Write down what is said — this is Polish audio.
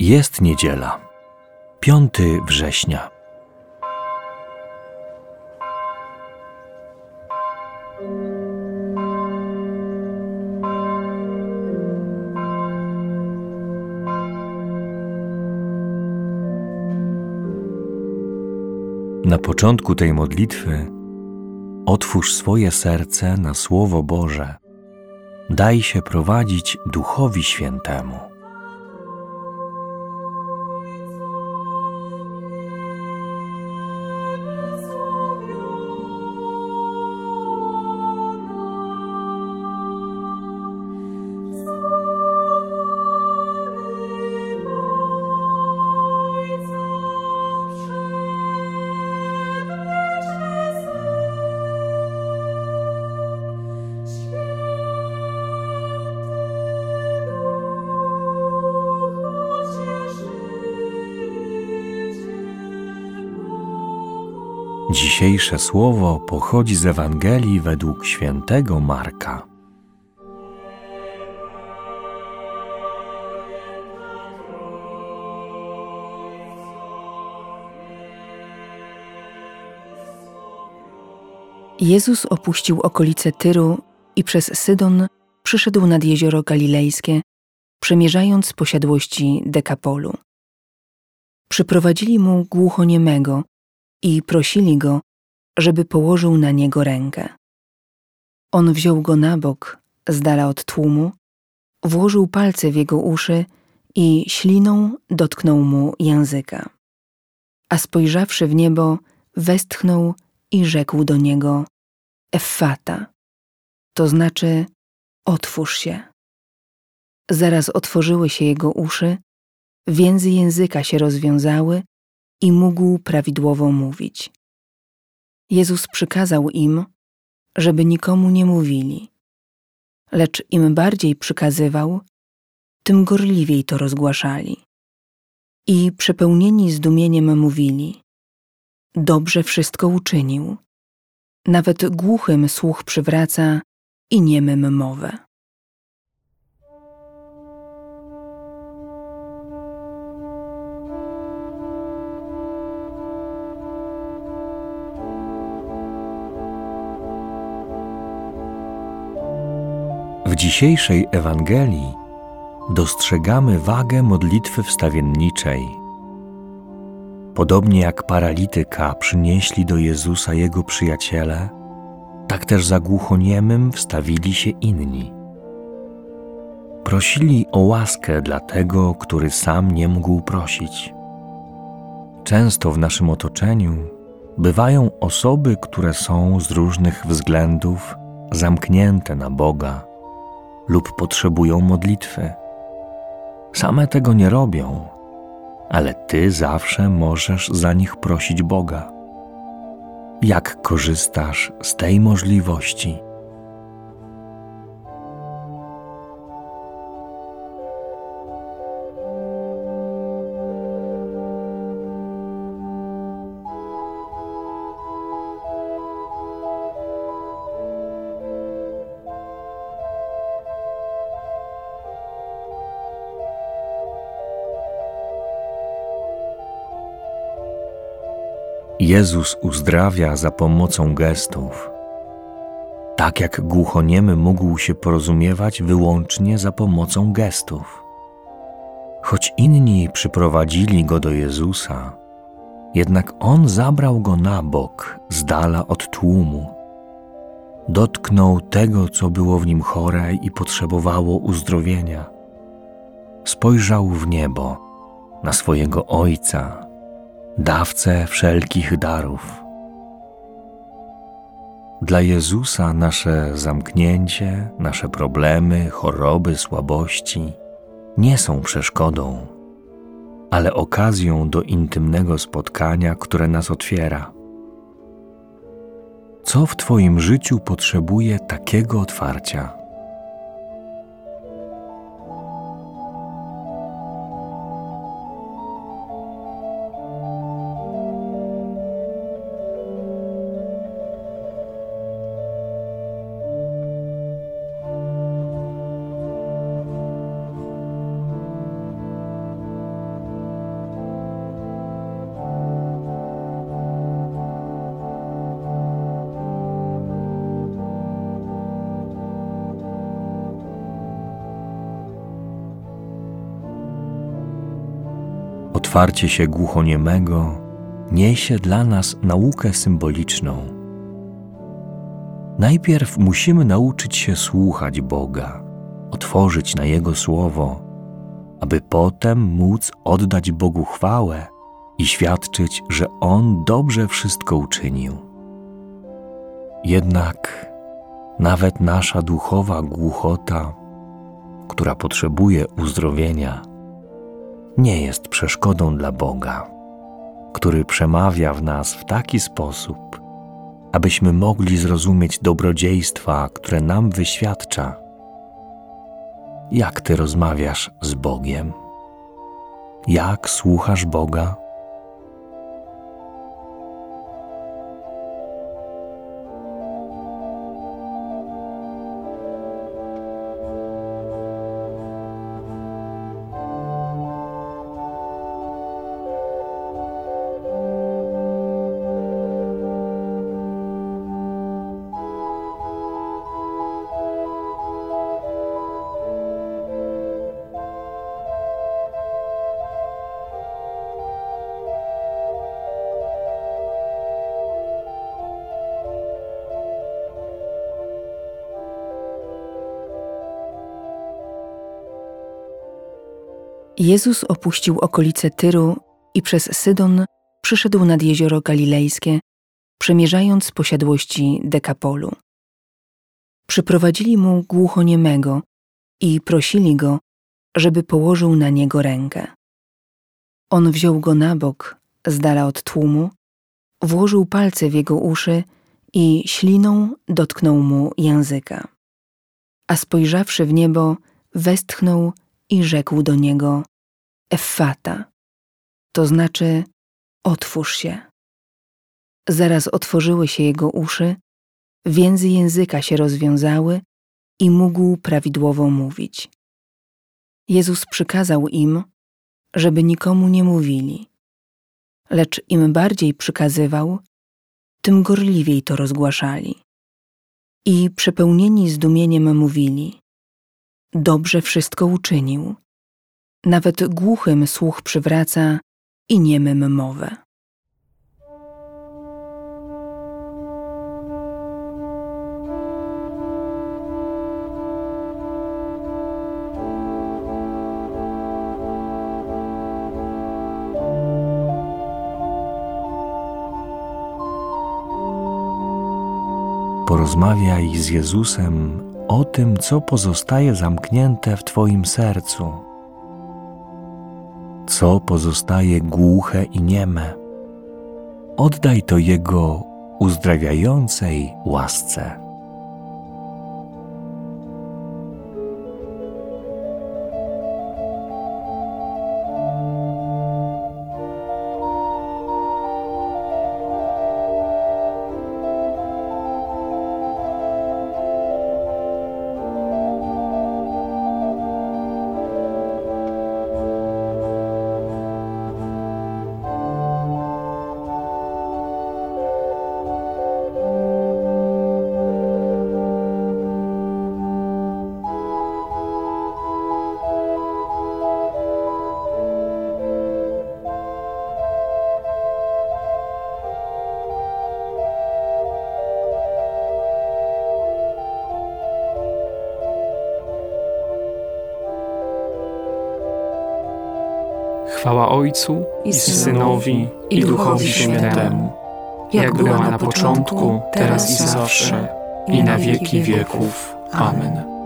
Jest niedziela, 5 września. Na początku tej modlitwy otwórz swoje serce na Słowo Boże. Daj się prowadzić Duchowi Świętemu. Dzisiejsze słowo pochodzi z Ewangelii według świętego Marka. Jezus opuścił okolice Tyru i przez Sydon przyszedł nad jezioro Galilejskie, przemierzając posiadłości Dekapolu. Przyprowadzili mu głuchoniemego i prosili go, żeby położył na niego rękę. On wziął go na bok, z dala od tłumu, włożył palce w jego uszy i śliną dotknął mu języka. A spojrzawszy w niebo, westchnął i rzekł do niego: Effata, to znaczy otwórz się. Zaraz otworzyły się jego uszy, więzy języka się rozwiązały i mógł prawidłowo mówić. Jezus przykazał im, żeby nikomu nie mówili, lecz im bardziej przykazywał, tym gorliwiej to rozgłaszali. I przepełnieni zdumieniem mówili: dobrze wszystko uczynił. Nawet głuchym słuch przywraca i niemym mowę. W dzisiejszej Ewangelii dostrzegamy wagę modlitwy wstawienniczej. Podobnie jak paralityka przynieśli do Jezusa jego przyjaciele, tak też za głuchoniemym wstawili się inni. Prosili o łaskę dla tego, który sam nie mógł prosić. Często w naszym otoczeniu bywają osoby, które są z różnych względów zamknięte na Boga lub potrzebują modlitwy. Same tego nie robią, ale Ty zawsze możesz za nich prosić Boga. Jak korzystasz z tej możliwości? Jezus uzdrawia za pomocą gestów, tak jak głuchoniemy mógł się porozumiewać wyłącznie za pomocą gestów. Choć inni przyprowadzili go do Jezusa, jednak On zabrał go na bok, z dala od tłumu. Dotknął tego, co było w nim chore i potrzebowało uzdrowienia. Spojrzał w niebo, na swojego Ojca, dawcę wszelkich darów. Dla Jezusa nasze zamknięcie, nasze problemy, choroby, słabości nie są przeszkodą, ale okazją do intymnego spotkania, które nas otwiera. Co w Twoim życiu potrzebuje takiego otwarcia? Otwarcie się głuchoniemego niesie dla nas naukę symboliczną. Najpierw musimy nauczyć się słuchać Boga, otworzyć na Jego słowo, aby potem móc oddać Bogu chwałę i świadczyć, że On dobrze wszystko uczynił. Jednak nawet nasza duchowa głuchota, która potrzebuje uzdrowienia, nie jest przeszkodą dla Boga, który przemawia w nas w taki sposób, abyśmy mogli zrozumieć dobrodziejstwa, które nam wyświadcza. Jak Ty rozmawiasz z Bogiem? Jak słuchasz Boga? Jezus opuścił okolice Tyru i przez Sydon przyszedł nad jezioro Galilejskie, przemierzając posiadłości Dekapolu. Przyprowadzili mu głuchoniemego i prosili go, żeby położył na niego rękę. On wziął go na bok, z dala od tłumu, włożył palce w jego uszy i śliną dotknął mu języka. A spojrzawszy w niebo, westchnął i rzekł do niego: Effata, to znaczy otwórz się. Zaraz otworzyły się jego uszy, więzy języka się rozwiązały i mógł prawidłowo mówić. Jezus przykazał im, żeby nikomu nie mówili, lecz im bardziej przykazywał, tym gorliwiej to rozgłaszali. I przepełnieni zdumieniem mówili: dobrze wszystko uczynił. Nawet głuchym słuch przywraca i niemym mowę. Porozmawiaj z Jezusem o tym, co pozostaje zamknięte w Twoim sercu, co pozostaje głuche i nieme. Oddaj to Jego uzdrawiającej łasce. Chwała Ojcu i Synowi, i Duchowi Świętemu, jak była na początku, teraz i zawsze, i na wieki wieków. Amen.